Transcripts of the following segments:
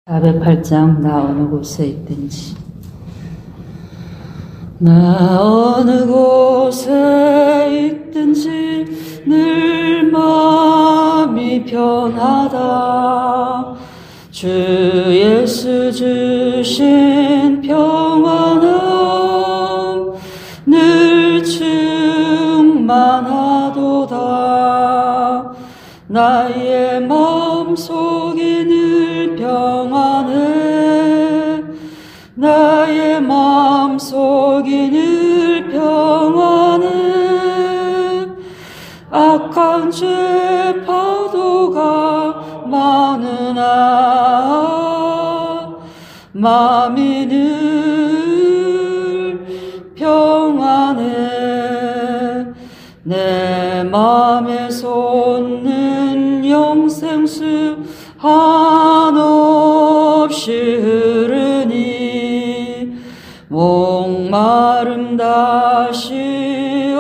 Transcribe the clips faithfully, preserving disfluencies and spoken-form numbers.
사백팔 장 나 어느 곳에 있든지. 나 어느 곳에 있든지 늘 마음이 편하다. 주 예수 주신 평안은 늘 충만하도다. 나의 마음속이 늘 평안해. 나의 마음속이 늘 평안해. 악한 죄 파도가 많으나 마음이 늘 평안해. 내 마음에 솟는 영생수 한없이 흐르니 목마름 다시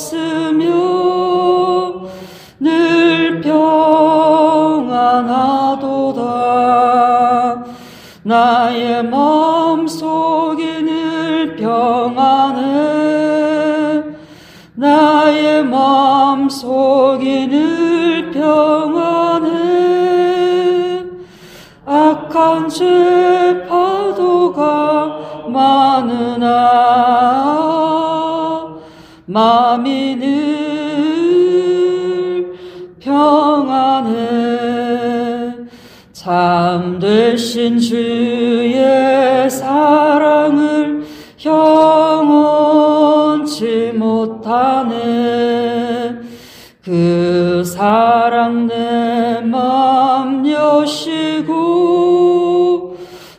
없으며 늘 평안하도다. 나의 마음속이 늘 평안해. 나의 마음속이 늘 평안해. 악한 죄 파도가 많으나 마음이 늘 평안해. 참되신 주의 사랑을 영원치 못하네. 그 사랑 내 맘 여시고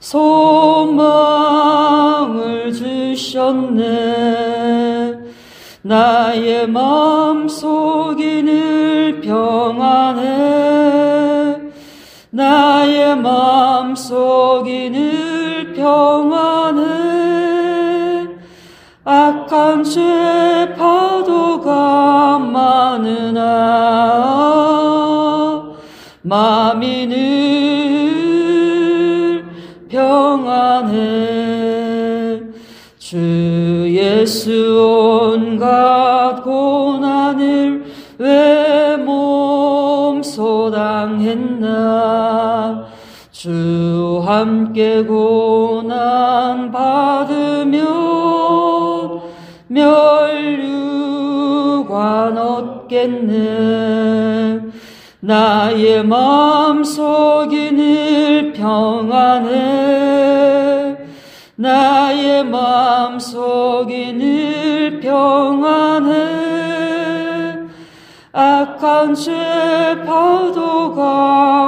소망을 주셨네. 나의 마음속이 늘 평안해. 나의 마음속이 늘 평안해. 악한 죄 파도가 많으나 마음이 늘 평안해. 주 예수 온갖 고난을 왜 몸소 당했나. 주 함께 고난 받으면 멸류관 얻겠네. 나의 마음속이 늘 평안해. 나의 마음속이 늘 평안해. 악한 죄 파도가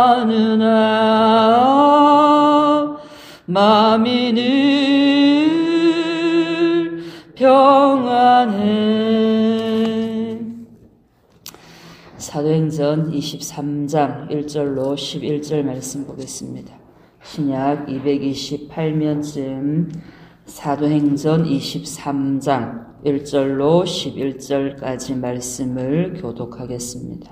많으나 마음이 늘 평안해. 사도행전 이십삼 장 일 절로 십일 절 말씀 보겠습니다. 신약 이백이십팔 면쯤 사도행전 이십삼 장 일 절로 십일 절까지 말씀을 교독하겠습니다.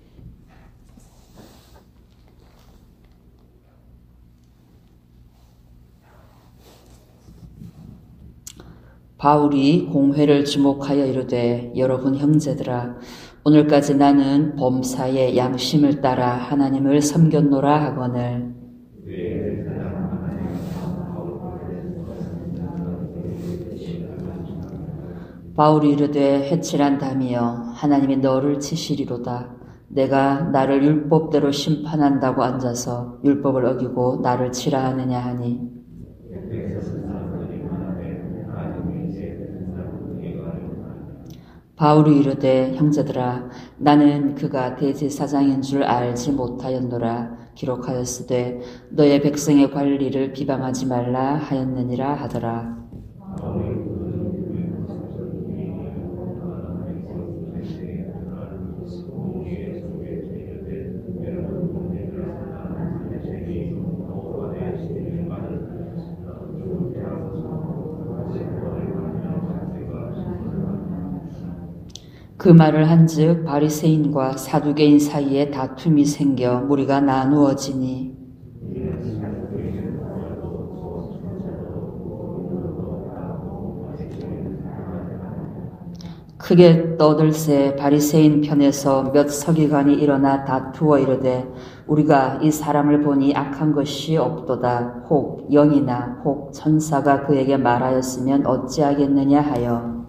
바울이 공회를 주목하여 이르되, 여러분 형제들아, 오늘까지 나는 범사의 양심을 따라 하나님을 섬겼노라 하거늘, 바울이 이르되, 해칠한 담이여, 하나님이 너를 치시리로다. 내가 나를 율법대로 심판한다고 앉아서 율법을 어기고 나를 치라 하느냐 하니, 바울이 이르되, 형제들아, 나는 그가 대제사장인 줄 알지 못하였노라. 기록하였으되 너의 백성의 관리를 비방하지 말라 하였느니라 하더라. 그 말을 한즉 바리새인과 사두개인 사이에 다툼이 생겨 무리가 나누어지니, 크게 떠들새 바리새인 편에서 몇 서기관이 일어나 다투어 이르되 우리가 이 사람을 보니 악한 것이 없도다. 혹 영이나 혹 천사가 그에게 말하였으면 어찌하겠느냐 하여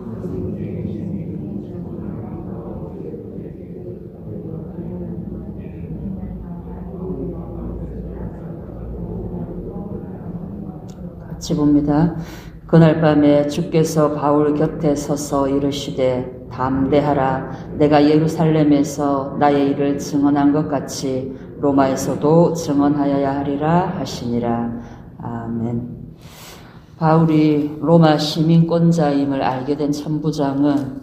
같이 봅니다. 그날 밤에 주께서 바울 곁에 서서 이르시되 담대하라. 내가 예루살렘에서 나의 일을 증언한 것 같이 로마에서도 증언하여야 하리라 하시니라. 아멘. 바울이 로마 시민권자임을 알게 된 천부장은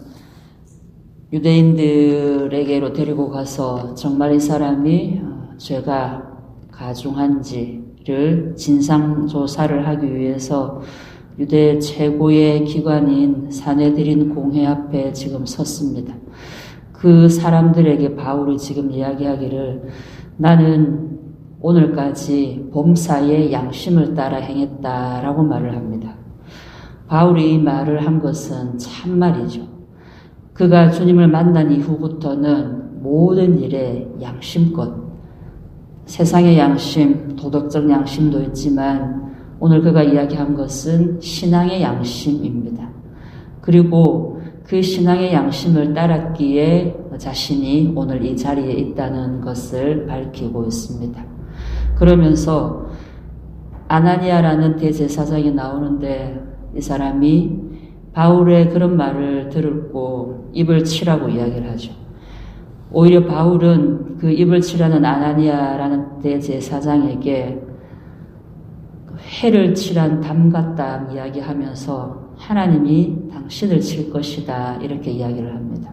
유대인들에게로 데리고 가서 정말 이 사람이 죄가 가중한지를 진상조사를 하기 위해서 유대 최고의 기관인 사내들인 공회 앞에 지금 섰습니다. 그 사람들에게 바울이 지금 이야기하기를 나는 오늘까지 범사의 양심을 따라 행했다라고 말을 합니다. 바울이 이 말을 한 것은 참말이죠. 그가 주님을 만난 이후부터는 모든 일에 양심껏 세상의 양심, 도덕적 양심도 있지만 오늘 그가 이야기한 것은 신앙의 양심입니다. 그리고 그 신앙의 양심을 따랐기에 자신이 오늘 이 자리에 있다는 것을 밝히고 있습니다. 그러면서 아나니아라는 대제사장이 나오는데 이 사람이 바울의 그런 말을 들었고 입을 치라고 이야기를 하죠. 오히려 바울은 그 입을 치라는 아나니아라는 대제사장에게 해를 칠한 담 같다 이야기하면서 하나님이 당신을 칠 것이다 이렇게 이야기를 합니다.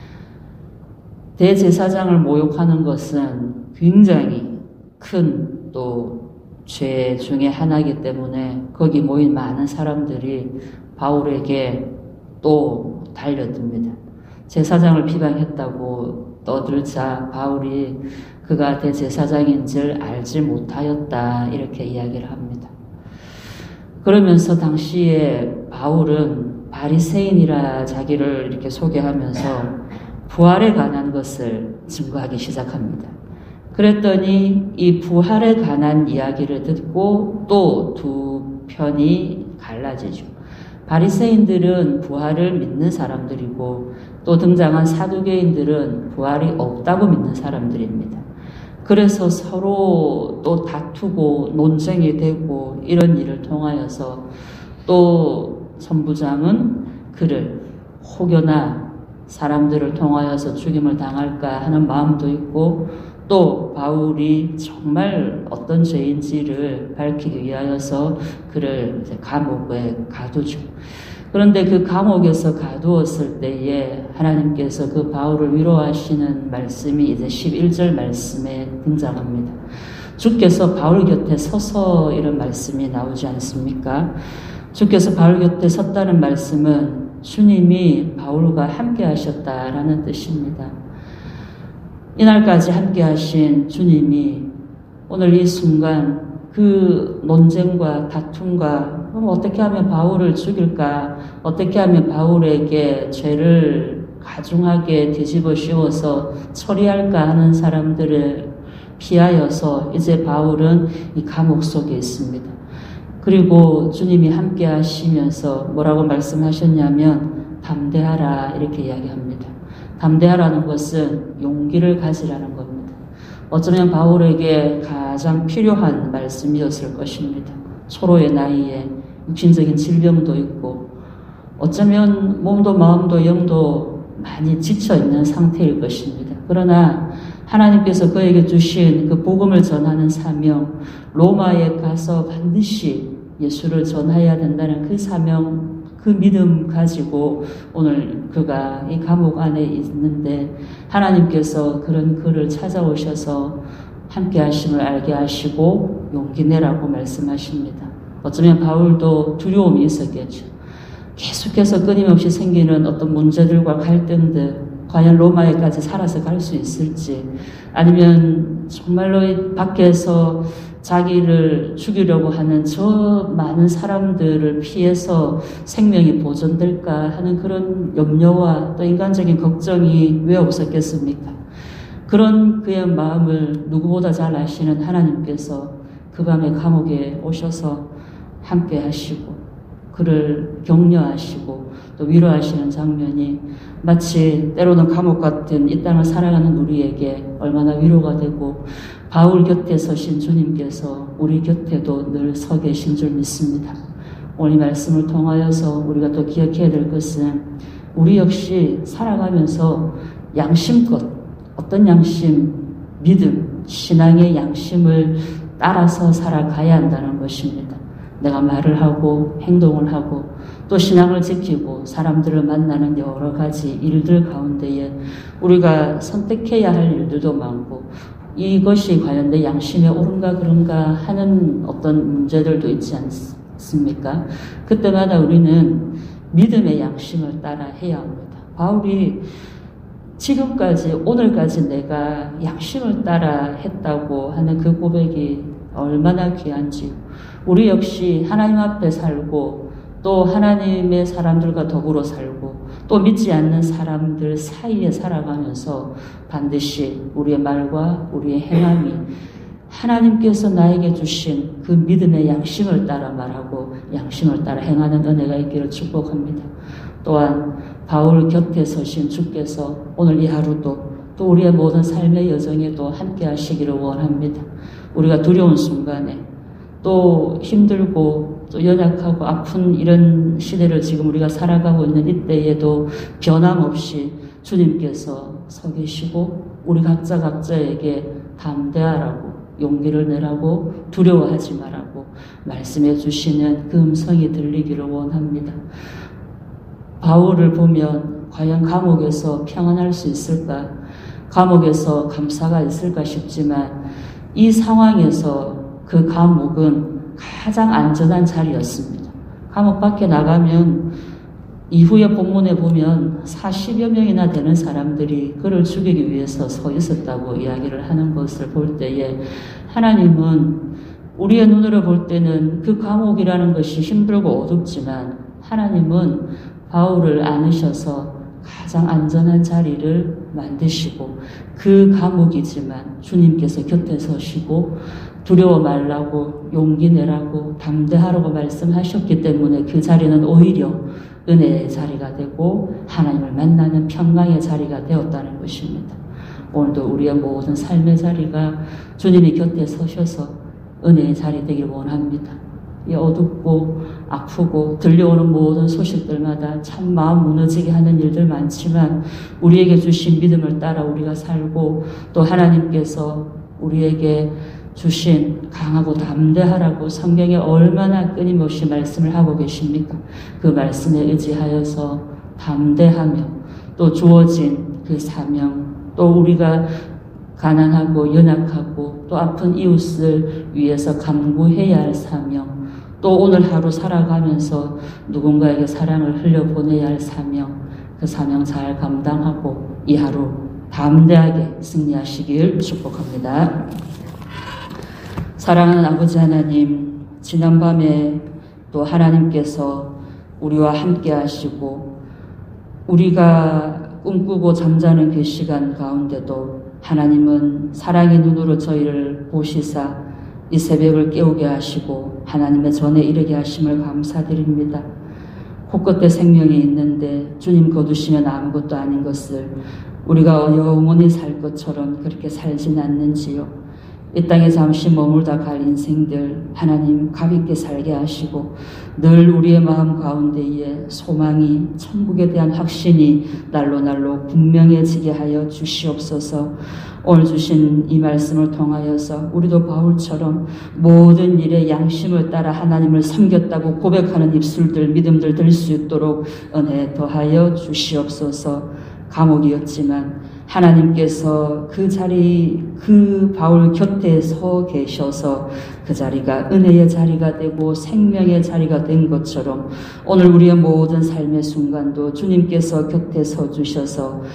대제사장을 모욕하는 것은 굉장히 큰 또 죄 중에 하나이기 때문에 거기 모인 많은 사람들이 바울에게 또 달려듭니다. 제사장을 비방했다고 떠들자 바울이 그가 대제사장인 줄 알지 못하였다 이렇게 이야기를 합니다. 그러면서 당시에 바울은 바리새인이라 자기를 이렇게 소개하면서 부활에 관한 것을 증거하기 시작합니다. 그랬더니 이 부활에 관한 이야기를 듣고 또 두 편이 갈라지죠. 바리새인들은 부활을 믿는 사람들이고 또 등장한 사두개인들은 부활이 없다고 믿는 사람들입니다. 그래서 서로 또 다투고 논쟁이 되고 이런 일을 통하여서 또 천부장은 그를 혹여나 사람들을 통하여서 죽임을 당할까 하는 마음도 있고 또 바울이 정말 어떤 죄인지를 밝히기 위하여서 그를 이제 감옥에 가두죠. 그런데 그 감옥에서 가두었을 때에 하나님께서 그 바울을 위로하시는 말씀이 이제 십일 절 말씀에 등장합니다. 주께서 바울 곁에 서서 이런 말씀이 나오지 않습니까? 주께서 바울 곁에 섰다는 말씀은 주님이 바울과 함께 하셨다라는 뜻입니다. 이날까지 함께 하신 주님이 오늘 이 순간 그 논쟁과 다툼과 어떻게 하면 바울을 죽일까, 어떻게 하면 바울에게 죄를 가중하게 뒤집어 씌워서 처리할까 하는 사람들을 피하여서 이제 바울은 이 감옥 속에 있습니다. 그리고 주님이 함께 하시면서 뭐라고 말씀하셨냐면 담대하라 이렇게 이야기합니다. 담대하라는 것은 용기를 가지라는 겁니다. 어쩌면 바울에게 가장 필요한 말씀이었을 것입니다. 초로의 나이에 육신적인 질병도 있고 어쩌면 몸도 마음도 영도 많이 지쳐있는 상태일 것입니다. 그러나 하나님께서 그에게 주신 그 복음을 전하는 사명, 로마에 가서 반드시 예수를 전해야 된다는 그 사명, 그 믿음 가지고 오늘 그가 이 감옥 안에 있는데 하나님께서 그런 그를 찾아오셔서 함께 하심을 알게 하시고 용기 내라고 말씀하십니다. 어쩌면 바울도 두려움이 있었겠죠. 계속해서 끊임없이 생기는 어떤 문제들과 갈등들, 과연 로마에까지 살아서 갈 수 있을지, 아니면 정말로 밖에서 자기를 죽이려고 하는 저 많은 사람들을 피해서 생명이 보존될까 하는 그런 염려와 또 인간적인 걱정이 왜 없었겠습니까? 그런 그의 마음을 누구보다 잘 아시는 하나님께서 그 밤에 감옥에 오셔서 함께 하시고 그를 격려하시고 또 위로하시는 장면이 마치 때로는 감옥 같은 이 땅을 살아가는 우리에게 얼마나 위로가 되고 바울 곁에 서신 주님께서 우리 곁에도 늘 서 계신 줄 믿습니다. 오늘 이 말씀을 통하여서 우리가 또 기억해야 될 것은 우리 역시 살아가면서 양심껏 어떤 양심, 믿음, 신앙의 양심을 따라서 살아가야 한다는 것입니다. 내가 말을 하고 행동을 하고 또 신앙을 지키고 사람들을 만나는 여러 가지 일들 가운데에 우리가 선택해야 할 일들도 많고 이것이 과연 내 양심에 옳은가 그런가 하는 어떤 문제들도 있지 않습니까? 그때마다 우리는 믿음의 양심을 따라 해야 합니다. 바울이 지금까지 오늘까지 내가 양심을 따라 했다고 하는 그 고백이 얼마나 귀한지 우리 역시 하나님 앞에 살고 또 하나님의 사람들과 더불어 살고 또 믿지 않는 사람들 사이에 살아가면서 반드시 우리의 말과 우리의 행함이 하나님께서 나에게 주신 그 믿음의 양심을 따라 말하고 양심을 따라 행하는 은혜가 있기를 축복합니다. 또한 바울 곁에 서신 주께서 오늘 이 하루도 또 우리의 모든 삶의 여정에도 함께 하시기를 원합니다. 우리가 두려운 순간에 또 힘들고 또 연약하고 아픈 이런 시대를 지금 우리가 살아가고 있는 이때에도 변함없이 주님께서 서 계시고 우리 각자 각자에게 담대하라고 용기를 내라고 두려워하지 말라고 말씀해 주시는 그 음성이 들리기를 원합니다. 바울을 보면 과연 감옥에서 평안할 수 있을까? 감옥에서 감사가 있을까 싶지만 이 상황에서 그 감옥은 가장 안전한 자리였습니다. 감옥 밖에 나가면 이후에 본문에 보면 사십여 명이나 되는 사람들이 그를 죽이기 위해서 서 있었다고 이야기를 하는 것을 볼 때에 하나님은 우리의 눈으로 볼 때는 그 감옥이라는 것이 힘들고 어둡지만 하나님은 바울을 안으셔서 가장 안전한 자리를 만드시고 그 감옥이지만 주님께서 곁에 서시고 두려워 말라고 용기 내라고 담대하라고 말씀하셨기 때문에 그 자리는 오히려 은혜의 자리가 되고 하나님을 만나는 평강의 자리가 되었다는 것입니다. 오늘도 우리의 모든 삶의 자리가 주님이 곁에 서셔서 은혜의 자리 되길 원합니다. 이 어둡고 아프고 들려오는 모든 소식들마다 참 마음 무너지게 하는 일들 많지만 우리에게 주신 믿음을 따라 우리가 살고 또 하나님께서 우리에게 주신 강하고 담대하라고 성경에 얼마나 끊임없이 말씀을 하고 계십니까? 그 말씀에 의지하여서 담대하며 또 주어진 그 사명 또 우리가 가난하고 연약하고 또 아픈 이웃을 위해서 간구해야 할 사명 또 오늘 하루 살아가면서 누군가에게 사랑을 흘려보내야 할 사명 그 사명 잘 감당하고 이 하루 담대하게 승리하시길 축복합니다. 사랑하는 아버지 하나님, 지난밤에 또 하나님께서 우리와 함께 하시고 우리가 꿈꾸고 잠자는 그 시간 가운데도 하나님은 사랑의 눈으로 저희를 보시사 이 새벽을 깨우게 하시고 하나님의 전에 이르게 하심을 감사드립니다. 코끝에 생명이 있는데 주님 거두시면 아무것도 아닌 것을 우리가 영원히 살 것처럼 그렇게 살진 않는지요. 이 땅에 잠시 머물다 갈 인생들 하나님 가볍게 살게 하시고 늘 우리의 마음 가운데에 소망이 천국에 대한 확신이 날로 날로 분명해지게 하여 주시옵소서. 오늘 주신 이 말씀을 통하여서 우리도 바울처럼 모든 일에 양심을 따라 하나님을 섬겼다고 고백하는 입술들 믿음들 들 수 있도록 은혜 더하여 주시옵소서. 감옥이었지만 하나님께서 그 자리 그 바울 곁에 서 계셔서 그 자리가 은혜의 자리가 되고 생명의 자리가 된 것처럼 오늘 우리의 모든 삶의 순간도 주님께서 곁에 서 주셔서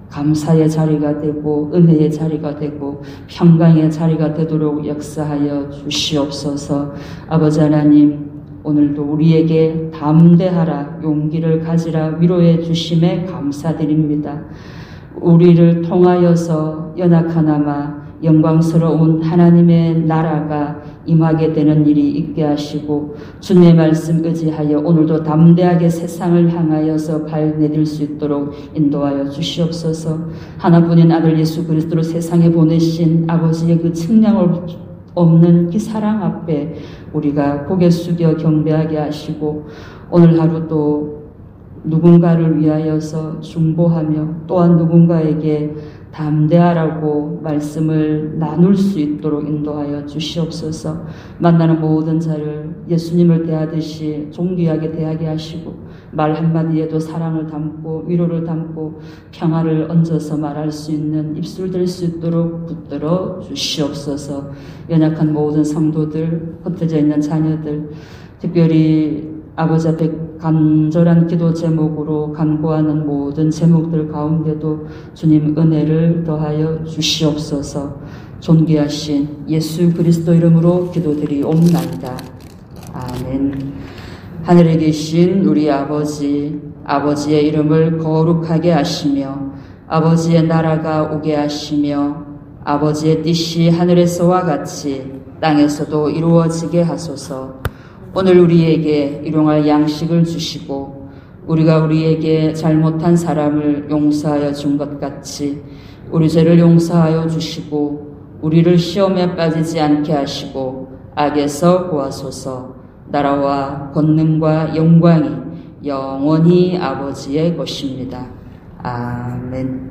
감사의 자리가 되고 은혜의 자리가 되고 평강의 자리가 되도록 역사하여 주시옵소서. 아버지 하나님, 오늘도 우리에게 담대하라, 용기를 가지라 위로해 주심에 감사드립니다. 우리를 통하여서 연약하나마 영광스러운 하나님의 나라가 임하게 되는 일이 있게 하시고, 주님의 말씀 의지하여 오늘도 담대하게 세상을 향하여서 발 내딜 수 있도록 인도하여 주시옵소서. 하나뿐인 아들 예수 그리스도를 세상에 보내신 아버지의 그 측량 없는 그 사랑 앞에 우리가 고개 숙여 경배하게 하시고, 오늘 하루도 누군가를 위하여서 중보하며 또한 누군가에게 담대하라고 말씀을 나눌 수 있도록 인도하여 주시옵소서. 만나는 모든 자를 예수님을 대하듯이 존귀하게 대하게 하시고, 말 한마디에도 사랑을 담고 위로를 담고 평화를 얹어서 말할 수 있는 입술 될 수 있도록 붙들어 주시옵소서. 연약한 모든 성도들, 흩어져 있는 자녀들, 특별히 아버지 앞에 간절한 기도 제목으로 간구하는 모든 제목들 가운데도 주님 은혜를 더하여 주시옵소서. 존귀하신 예수 그리스도 이름으로 기도드리옵나이다. 아멘. 하늘에 계신 우리 아버지, 아버지의 이름을 거룩하게 하시며 아버지의 나라가 오게 하시며 아버지의 뜻이 하늘에서와 같이 땅에서도 이루어지게 하소서. 오늘 우리에게 일용할 양식을 주시고 우리가 우리에게 잘못한 사람을 용서하여 준 것 같이 우리 죄를 용서하여 주시고 우리를 시험에 빠지지 않게 하시고 악에서 구하소서. 나라와 권능과 영광이 영원히 아버지의 것입니다. 아멘.